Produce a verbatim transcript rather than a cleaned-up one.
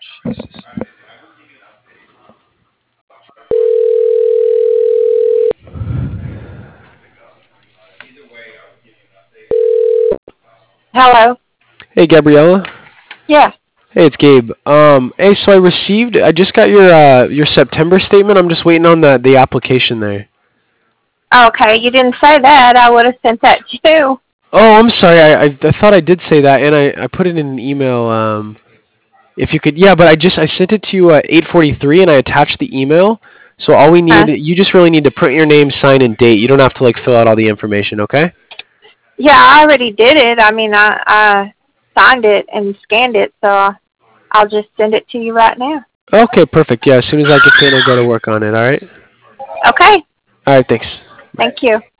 Hello. Hey, Gabriella. Yeah. Hey, it's Gabe. Um, hey, so I received, I just got your uh, your September statement. I'm just waiting on the the application there. Okay, you didn't say that. I would have sent that too. Oh, I'm sorry. I, I I thought I did say that, and I I put it in an email. Um, if you could, yeah, but I just I sent it to you at eight forty-three, and I attached the email. So all we Huh? need, you just really need to print your name, sign, and date. You don't have to like fill out all the information, okay? Yeah, I already did it. I mean, I I signed it and scanned it, so I'll just send it to you right now. Okay, perfect. Yeah, as soon as I get in, I'll go to work on it. All right. Okay. All right. Thanks. Bye. Thank you.